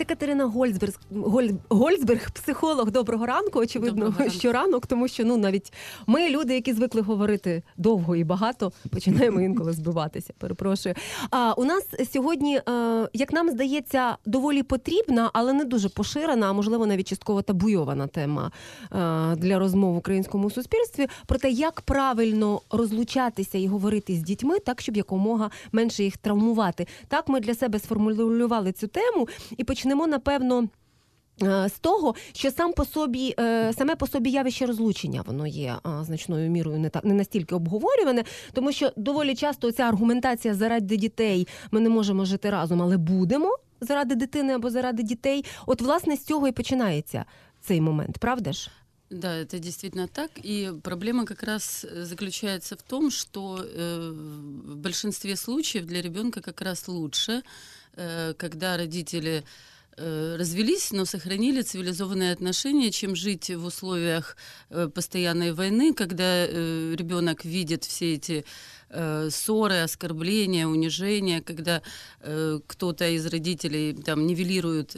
Катерина Гольцберг, психолог. Доброго ранку. Очевидно, що ранок, тому що навіть ми, люди, які звикли говорити довго і багато, починаємо інколи збиватися. Перепрошую. У нас сьогодні, як нам здається, доволі потрібна, але не дуже поширена, а можливо навіть частково табуйована тема для розмов в українському суспільстві про те, як правильно розлучатися і говорити з дітьми так, щоб якомога менше їх травмувати. Так ми для себе сформулювали цю тему і почнемо, напевно, з того, що саме по собі явище розлучення, воно є значною мірою не настільки обговорюване, тому що доволі часто ця аргументація заради дітей, ми не можемо жити разом, але будемо заради дитини або заради дітей. От, власне, з цього і починається цей момент, правда ж? Да, это действительно так. И проблема как раз заключается в том, что в большинстве случаев для ребенка как раз лучше, когда родители развелись, но сохранили цивилизованные отношения, чем жить в условиях постоянной войны, когда ребенок видит все эти ссоры, оскорбления, унижения, когда кто-то из родителей там нивелирует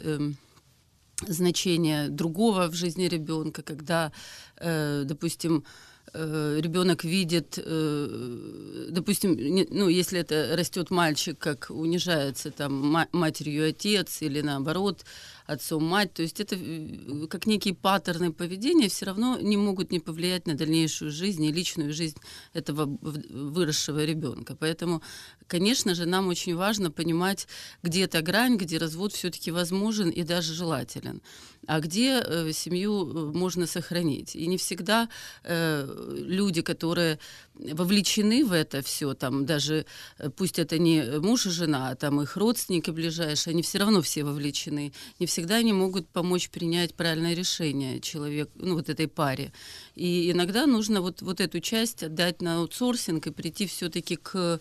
значение другого в жизни ребенка, когда, допустим, ребенок видит, допустим, если это растет мальчик, как унижается там матерью отец или наоборот отцом мать, то есть это как некие паттерны поведения все равно не могут не повлиять на дальнейшую жизнь и личную жизнь этого выросшего ребенка. Поэтому, конечно же, нам очень важно понимать, где эта грань, где развод все-таки возможен и даже желателен, а где семью можно сохранить. И не всегда люди, которые вовлечены в это все, там даже пусть это не муж и жена, а там их родственники ближайшие, они все равно все вовлечены. Не всегда они могут помочь принять правильное решение человеку, вот этой паре. И иногда нужно вот эту часть отдать на аутсорсинг и прийти все-таки к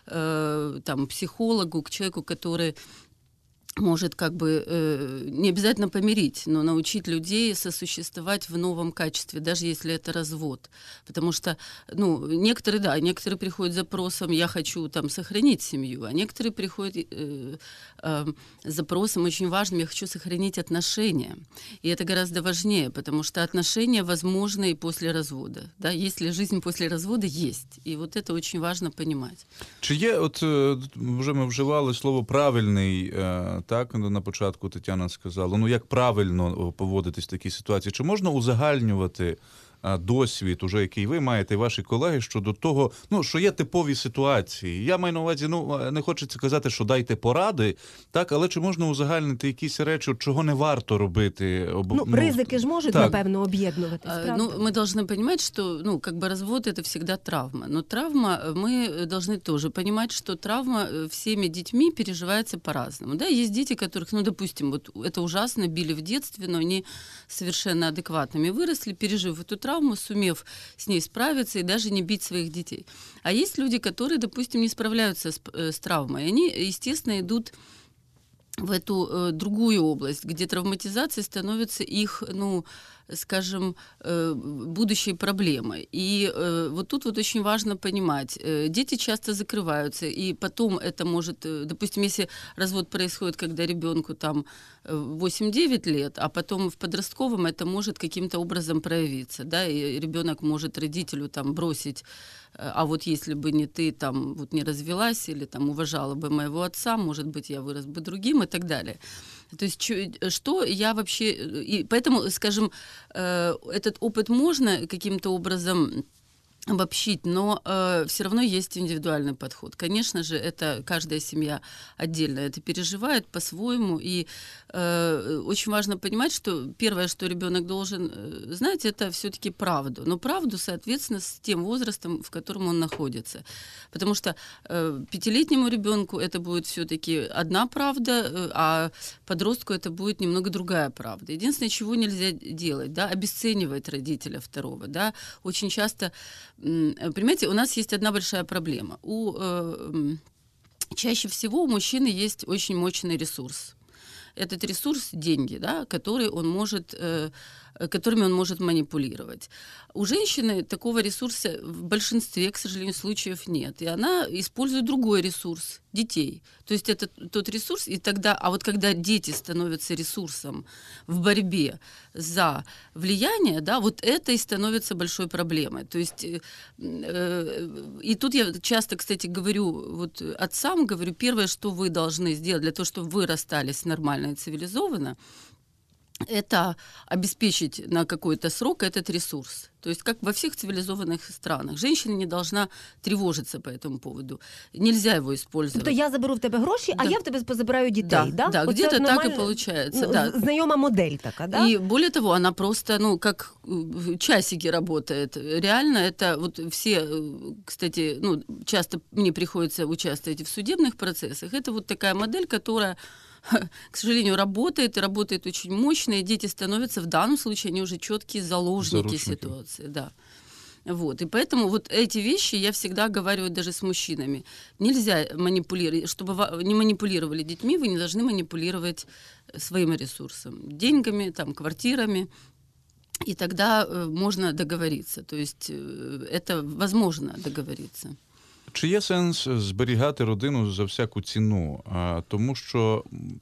психологу, к человеку, который может не обязательно помирить, но научить людей сосуществовать в новом качестве, даже если это развод. Потому что, некоторые приходят с запросом «я хочу сохранить семью», а некоторые приходят с запросом очень важным «я хочу сохранить отношения». И это гораздо важнее, потому что отношения возможны и после развода. Да? Если жизнь после развода есть. И вот это очень важно понимать. Чи є, вже ми вживали слово «правильний», так, на початку Тетяна сказала, як правильно поводитись в такій ситуації. Чи можна узагальнювати досвід, уже який ви маєте, і ваші колеги, щодо того, що є типові ситуації? Я маю на увазі, не хочеться казати, що дайте поради, так, але чи можна узагальнити якісь речі, чого не варто робити? Ризики ж можуть, напевно, об'єднуватись, правда? Мы должны понимать, что, развод – это всегда травма. Но травма, мы должны тоже понимать, что травма всеми детьми переживается по-разному. Да, есть дети, которых, допустим, это ужасно, били в детстве, но они совершенно адекватными выросли, пережив эту травму, сумев с ней справиться и даже не бить своих детей. А есть люди, которые, допустим, не справляются с травмой. Они, естественно, идут в эту другую область, где травматизация становится их, будущей проблемой. И вот тут очень важно понимать, дети часто закрываются, и потом это может, допустим, если развод происходит, когда ребенку 8-9 лет, а потом в подростковом это может каким-то образом проявиться, да, и ребенок может родителю бросить, а вот если бы не ты не развелась или уважала бы моего отца, может быть, я вырос бы другим и так далее. То есть что я вообще... И поэтому, скажем, этот опыт можно каким-то образом обобщить, но все равно есть индивидуальный подход. Конечно же, это каждая семья отдельно это переживает по-своему, и очень важно понимать, что первое, что ребенок должен знать, это все-таки правду. Но правду, соответственно, с тем возрастом, в котором он находится. Потому что 5-летнему ребенку это будет все-таки одна правда, а подростку это будет немного другая правда. Единственное, чего нельзя делать, да, обесценивать родителя второго. Да. Очень часто, понимаете, у нас есть одна большая проблема. Чаще всего у мужчины есть очень мощный ресурс. этот ресурс – деньги, да, которыми он может манипулировать. У женщины такого ресурса в большинстве, к сожалению, случаев нет. И она использует другой ресурс – детей. То есть это тот ресурс, и тогда, а вот когда дети становятся ресурсом в борьбе за влияние, да, вот это и становится большой проблемой. То есть, и тут я часто, кстати, говорю вот отцам, говорю, первое, что вы должны сделать для того, чтобы вы расстались нормально и цивилизованно, это обеспечить на какой-то срок этот ресурс. То есть как во всех цивилизованных странах. Женщина не должна тревожиться по этому поводу. Нельзя его использовать. Тобто я заберу в тебе гроші, Да. а я в тебе позабираю дітей, да? Да, Оце где-то так и нормально- получается. Да. Знайома модель така, да? И более того, она просто, как часики работает. Реально это вот все, кстати, часто мне приходится участвовать в судебных процессах. Это вот такая модель, которая, к сожалению, работает, и работает очень мощно, и дети становятся, в данном случае, они уже четкие заложники Заручники. ситуации. Да. Вот. И поэтому вот эти вещи я всегда говорю даже с мужчинами. Нельзя манипулировать, чтобы не манипулировали детьми, вы не должны манипулировать своим ресурсом, деньгами, квартирами, и тогда можно договориться. То есть это возможно договориться. Чи є сенс зберігати родину за всяку ціну? Тому що,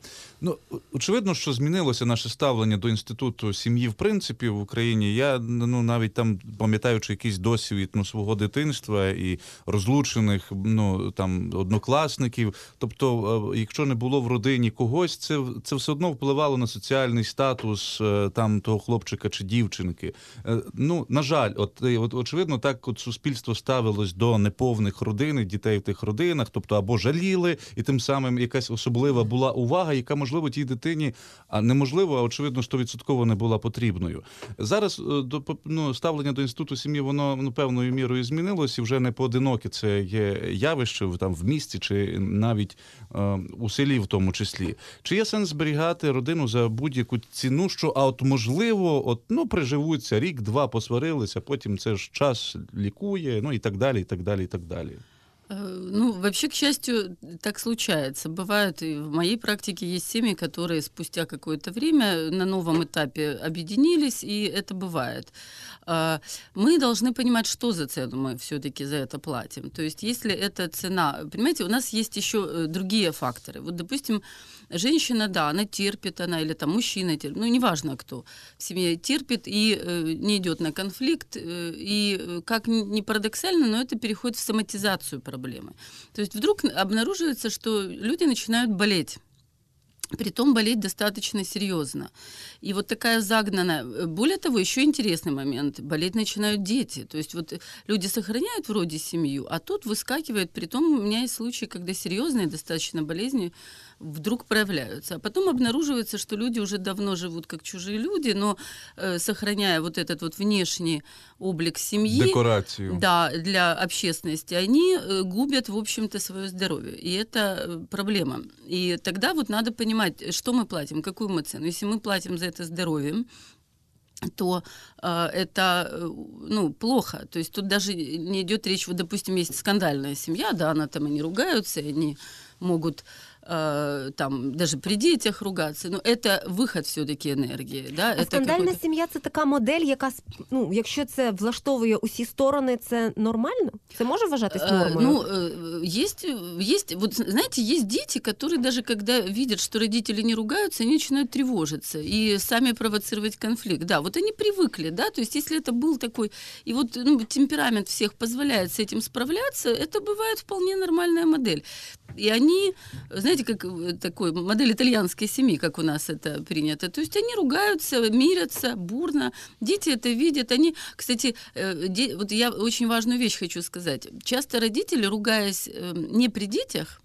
очевидно, що змінилося наше ставлення до інституту сім'ї, в принципі, в Україні. Я, навіть там, пам'ятаючи якийсь досвід свого дитинства і розлучених, однокласників. Тобто, якщо не було в родині когось, це все одно впливало на соціальний статус того хлопчика чи дівчинки. На жаль, очевидно, так суспільство ставилось до неповних родин, дітей в тих родинах, тобто або жаліли, і тим самим якась особлива була увага, яка, можливо, тій дитині, а неможливо, а очевидно, 100% не була потрібною. Зараз ставлення до інституту сім'ї, воно певною мірою змінилось, і вже не поодиноке це є явище в місті чи навіть у селі в тому числі. Чи є сенс зберігати родину за будь-яку ціну, що, можливо, приживуться рік-два, посварилися, потім це ж час лікує, і так далі, і так далі, і так далі. Вообще, к счастью, так случается. Бывает, и в моей практике есть семьи, которые спустя какое-то время на новом этапе объединились, и это бывает. Мы должны понимать, что за цену мы все-таки за это платим. То есть, если эта цена... Понимаете, у нас есть еще другие факторы. Вот, допустим, женщина, да, она терпит, или мужчина терпит, неважно кто в семье терпит и не идет на конфликт, и, как ни парадоксально, но это переходит в соматизацию проблемы. То есть вдруг обнаруживается, что люди начинают болеть. Притом болеть достаточно серьезно. И вот такая загнанная... Более того, еще интересный момент. Болеть начинают дети. То есть вот люди сохраняют вроде семью, а тут выскакивает. Притом у меня есть случаи, когда серьезные достаточно болезни вдруг проявляются. А потом обнаруживается, что люди уже давно живут как чужие люди, но сохраняя вот этот вот внешний облик семьи... Декорацию. Да, для общественности, они губят, в общем-то, свое здоровье. И это проблема. И тогда вот надо понимать, что мы платим, какую мы цену. Если мы платим за это здоровьем, то это плохо. То есть тут даже не идет речь, вот, допустим, есть скандальная семья, да, она они ругаются, они могут даже при детях ругаться, но это выход все-таки енергії. Да? А скандальна сім'я – це така модель, яка, якщо це влаштовує усі сторони, це нормально? Це може вважатись нормою? Есть, вот знаете, есть дети, которые даже когда видят, что родители не ругаются, они начинают тревожиться и сами провоцировать конфликт. Да, вот они привыкли, да, то есть если это был такой, и вот темперамент всех позволяет с этим справляться, это бывает вполне нормальная модель. И они, знаете, как такой модель итальянской семьи, как у нас это принято. То есть они ругаются, мирятся бурно. Дети это видят. Они, кстати, вот я очень важную вещь хочу сказать. Часто родители, ругаясь не при детях,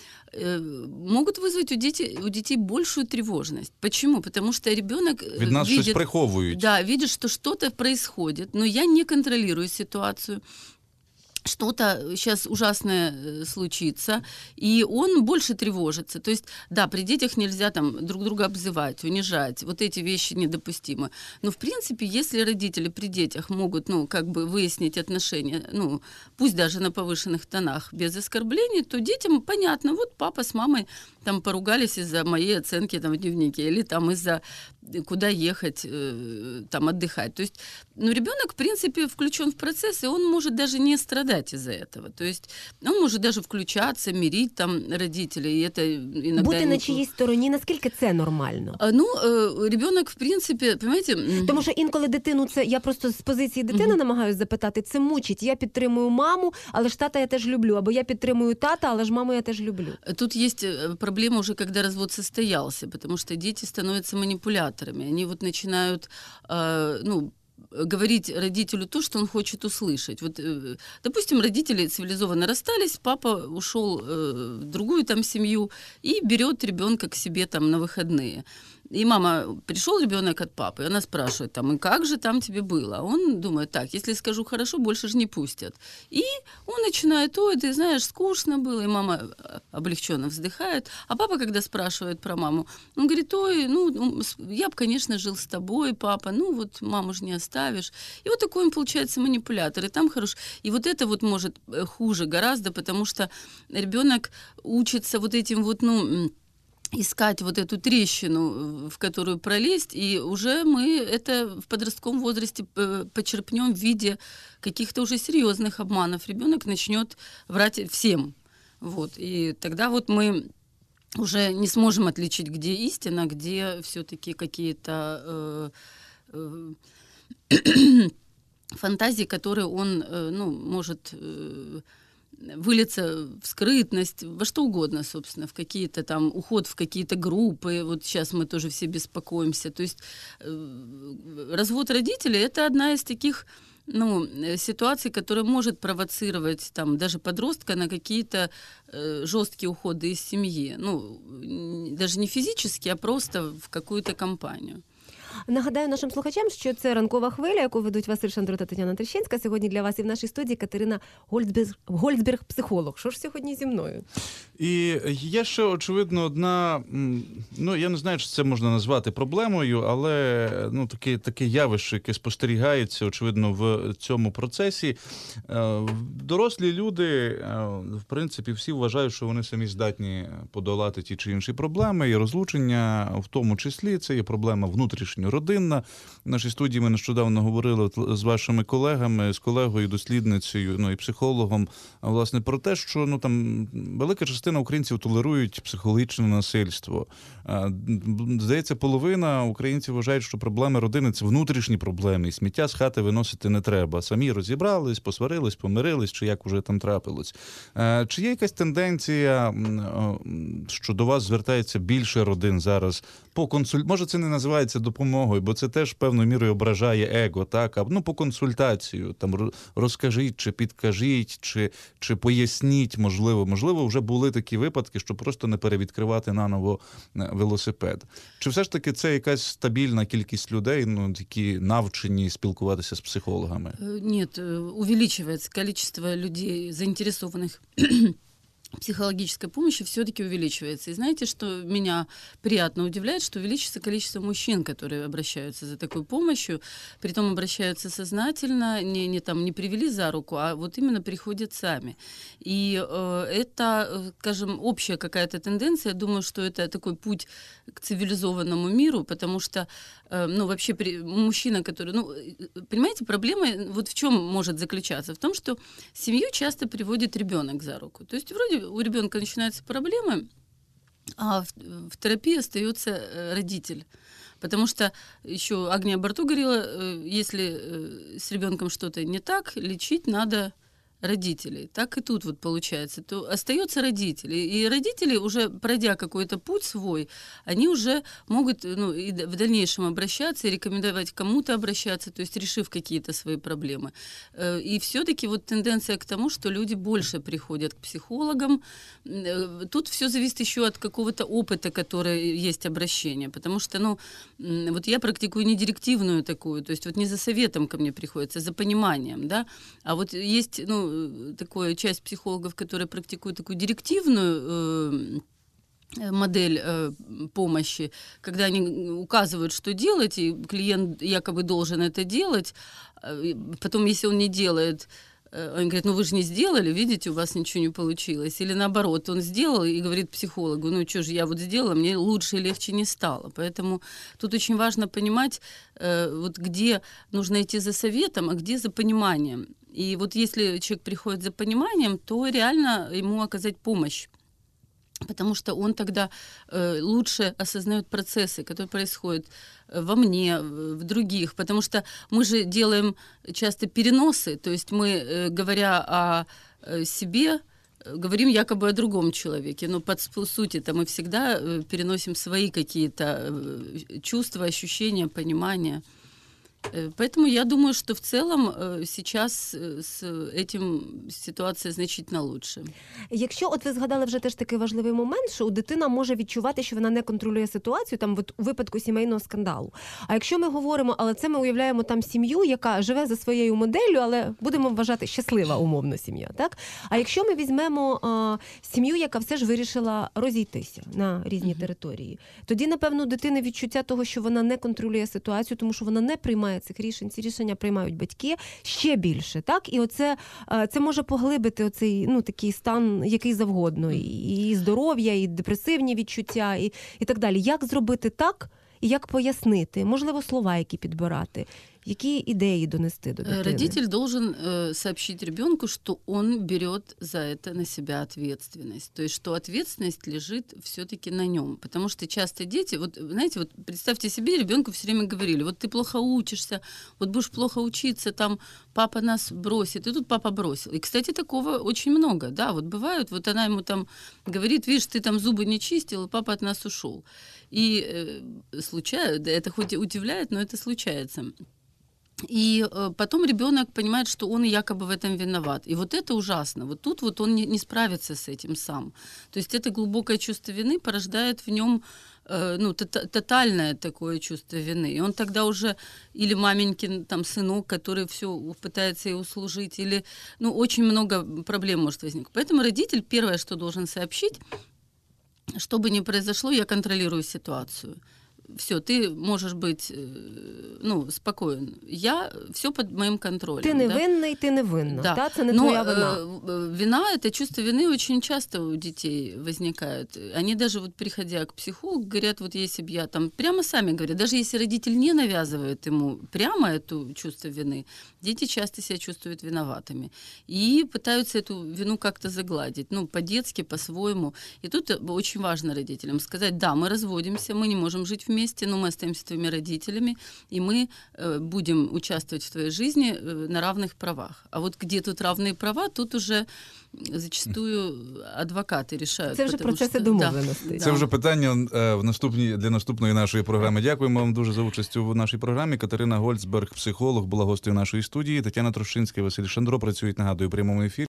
могут вызвать у детей большую тревожность. Почему? Потому что ребенок від нас щось приховують. Да, видит, что что-то происходит, но я не контролирую ситуацию. что-то сейчас ужасное случится, и он больше тревожится. То есть, да, при детях нельзя там друг друга обзывать, унижать, вот эти вещи недопустимы. Но, в принципе, если родители при детях могут, ну, как бы выяснить отношения, ну, пусть даже на повышенных тонах, без оскорблений, то детям понятно, вот папа с мамой там поругались из-за моей оценки там в дневнике, или там из-за куда ехать, там отдыхать. То есть, ну, ребенок, в принципе, включен в процесс, и он может даже не страдать из-за этого. То есть он может даже включаться, мирить там родителей, и это иногда... Бути на чиїсь стороні, наскільки це нормально? Ну, ребенок, в принципі, понимаете... Тому що інколи дитину, це я просто з позиції дитини намагаюся запитати, це мучить. Я підтримую маму, але ж тата я теж люблю. Або я підтримую тата, але ж маму я теж люблю. Тут есть проблема уже, когда развод состоялся, потому что дети становятся манипуляторами. Они вот начинают, ну, говорить родителю то, что он хочет услышать. Вот, допустим, родители цивилизованно расстались, папа ушел в другую там семью и берет ребенка к себе там на выходные. И мама, пришел ребенок от папы, и она спрашивает, там, и как же там тебе было? А он думает, так, если скажу хорошо, больше же не пустят. И он начинает, ой, ты знаешь, скучно было, и мама облегченно вздыхает. А папа, когда спрашивает про маму, он говорит, ой, ну, я бы, конечно, жил с тобой, папа, ну, вот маму же не оставишь. И вот такой он, получается, манипулятор, и там хорош. И вот это вот может хуже гораздо, потому что ребенок учится вот этим вот, ну, искать вот эту трещину, в которую пролезть, и уже мы это в подростковом возрасте почерпнем в виде каких-то уже серьезных обманов. Ребенок начнет врать всем. Вот. И тогда вот мы уже не сможем отличить, где истина, где все-таки какие-то фантазии, которые он, ну, может вылиться в скрытность, во что угодно, собственно, в какие-то там, уход в какие-то группы, вот сейчас мы тоже все беспокоимся. То есть развод родителей — это одна из таких, ну, ситуаций, которая может провоцировать там даже подростка на какие-то жесткие уходы из семьи. Ну, даже не физически, а просто в какую-то компанию. Нагадаю нашим слухачам, що це «Ранкова хвиля», яку ведуть Василь Шандро та Тетяна Трещинська. Сьогодні для вас і в нашій студії Катерина Гольцберг, психолог. Що ж сьогодні зі мною? І є ще, очевидно, одна, ну, я не знаю, чи це можна назвати проблемою, але, ну, таке явище, яке спостерігається, очевидно, в цьому процесі. Дорослі люди, в принципі, всі вважають, що вони самі здатні подолати ті чи інші проблеми, і розлучення в тому числі, це є проблема внутрішньородинна. В нашій студії ми нещодавно говорили з вашими колегами, з колегою, дослідницею, ну, і психологом, власне, про те, що, ну, там, велика частина українців толерують психологічне насильство. Здається, половина українців вважають, що проблеми родини – це внутрішні проблеми, і сміття з хати виносити не треба. Самі розібрались, посварились, помирились, чи як уже там трапилось. Чи є якась тенденція, що до вас звертається більше родин зараз по може, це не називається допомогою, бо це теж певною мірою ображає его, так? А, ну, по консультацію, там, розкажіть, чи підкажіть, чи поясніть, можливо, вже були такі випадки, що просто не перевідкривати наново велосипед. Чи все ж таки це якась стабільна кількість людей, ну, які навчені спілкуватися з психологами? Нет, увеличивается количество людей, заинтересованных психологической помощи, все-таки увеличивается. И знаете, что меня приятно удивляет, что увеличится количество мужчин, которые обращаются за такой помощью, притом обращаются сознательно, не привели за руку, а вот именно приходят сами. И это, скажем, общая какая-то тенденция. Я думаю, что это такой путь к цивилизованному миру, потому что, ну, вообще мужчина, который... Ну, понимаете, проблема вот в чем может заключаться? В том, что семью часто приводит ребенок за руку. То есть вроде у ребенка начинаются проблемы, а в терапии остается родитель. Потому что еще Агния Барто говорила, если с ребенком что-то не так, лечить надо родителей. Так и тут вот получается. То остается родители. И родители, уже пройдя какой-то путь свой, они уже могут, ну, и в дальнейшем обращаться и рекомендовать кому-то обращаться, то есть решив какие-то свои проблемы. И все-таки вот тенденция к тому, что люди больше приходят к психологам. Тут все зависит еще от какого-то опыта, который есть обращение. Потому что, ну, вот я практикую не директивную такую, то есть вот не за советом ко мне приходится, а за пониманием, да. А вот есть, ну, такая часть психологов, которые практикуют такую директивную модель помощи, когда они указывают, что делать, и клиент якобы должен это делать. Потом, если он не делает, он говорит, ну вы же не сделали, видите, у вас ничего не получилось. Или наоборот, он сделал и говорит психологу, ну что же, я вот сделала, мне лучше и легче не стало. Поэтому тут очень важно понимать, вот где нужно идти за советом, а где за пониманием. И вот если человек приходит за пониманием, то реально ему оказать помощь. Потому что он тогда лучше осознает процессы, которые происходят во мне, в других. Потому что мы же делаем часто переносы, то есть мы, говоря о себе, говорим якобы о другом человеке, но по сути-то мы всегда переносим свои какие-то чувства, ощущения, понимания. Поэтому я думаю, что в целом сейчас з этим ситуація значительно лучше. Якщо от ви згадали вже теж такий важливий момент, що дитина може відчувати, що вона не контролює ситуацію, там от у випадку сімейного скандалу. А якщо ми говоримо, але це ми уявляємо там сім'ю, яка живе за своєю моделлю, але будемо вважати щаслива умовно сім'я, так? А якщо ми візьмемо сім'ю, яка все ж вирішила розійтися на різні території, тоді, напевно, у дитини відчуття того, що вона не контролює ситуацію, тому що вона не приймає цих рішень, ці рішення приймають батьки ще більше, так? І оце це може поглибити оцей, ну, такий стан, який завгодно, і здоров'я, і депресивні відчуття, і так далі. Як зробити так, і як пояснити? Можливо, слова, які підбирати? Які идеи донести до дитини? Родитель должен сообщить ребенку, что он берет за это на себя ответственность. То есть, что ответственность лежит все-таки на нем. Потому что часто дети, вот знаете, вот представьте себе, ребенку все время говорили, вот ты плохо учишься, вот будешь плохо учиться, там папа нас бросит, и тут папа бросил. И, кстати, такого очень много, да, вот бывают, вот она ему там говорит, видишь, ты там зубы не чистил, и папа от нас ушел. И случается, это хоть и удивляет, но это случается. И потом ребенок понимает, что он якобы в этом виноват. И вот это ужасно. Вот тут вот он не справится с этим сам. То есть это глубокое чувство вины порождает в нем ну, тотальное такое чувство вины. И он тогда уже или маменькин там сынок, который все пытается ей услужить, или ну, очень много проблем может возникнуть. Поэтому родитель первое, что должен сообщить, что бы ни произошло, я контролирую ситуацию. Все, ты можешь быть, ну, спокоен. Я все под моим контролем. Ты невинный, да? Ты невинна. Да. Да? Это не твоя вина. Вина, это чувство вины очень часто у детей возникает. Они даже вот приходя к психологу, говорят, вот если бы я там, прямо сами говорят, даже если родитель не навязывает ему прямо это чувство вины, дети часто себя чувствуют виноватыми. И пытаются эту вину как-то загладить, ну, по-детски, по-своему. И тут очень важно родителям сказать, да, мы разводимся, мы не можем жить вместе, но мы остаемся твоими родителями, и мы будем участвовать в твоей жизни на равных правах. А вот где тут равные права, тут уже зачастую адвокати рішають. Це вже процеси домовленостей. Це вже питання для наступної нашої програми. Дякуємо вам дуже за участь у нашій програмі. Катерина Гольцберг, психолог, була гостею нашої студії. Тетяна Трощинська і Василь Шандро працюють, нагадую, у прямому ефірі.